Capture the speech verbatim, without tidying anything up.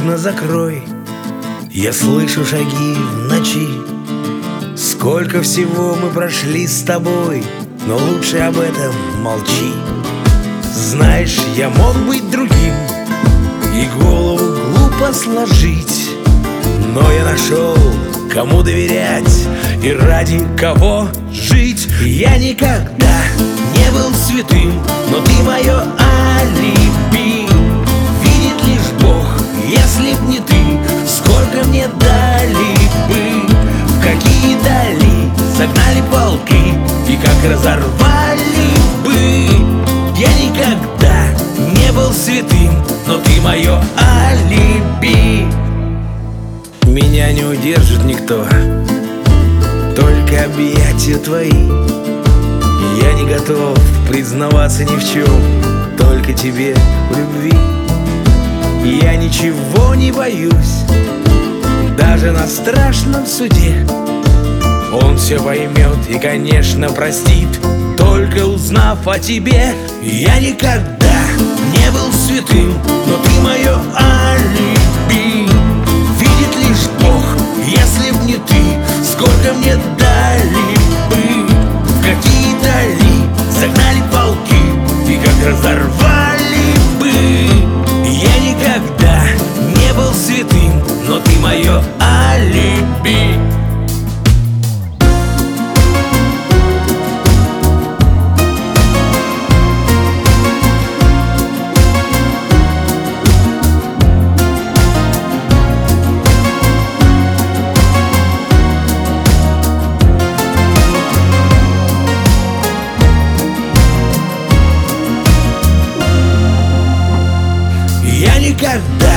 окна закрой, я слышу шаги в ночи. Сколько всего мы прошли с тобой, но лучше об этом молчи. Знаешь, я мог быть другим и голову глупо сложить, но я нашел, кому доверять и ради кого жить. Я никогда не был святым, но ты мое алиби. Видит лишь Бог, если б не ты, сколько мне дали бы, в какие дали согнали полки и как разорвали бы. Я никогда не был святым, но ты мое алиби. Меня не удержит никто, только объятия твои. Я не готов признаваться ни в чем, только тебе в любви. Я ничего не боюсь, даже на страшном суде. Он все поймет и, конечно, простит, только узнав о тебе. Я никогда не был святым, но ты мое алиби. Видит лишь Бог, если б не ты, сколько мне дали бы, в какие дали загнали полки и как разорвали бы. Я никогда не был святым, но ты мое алиби. Я никогда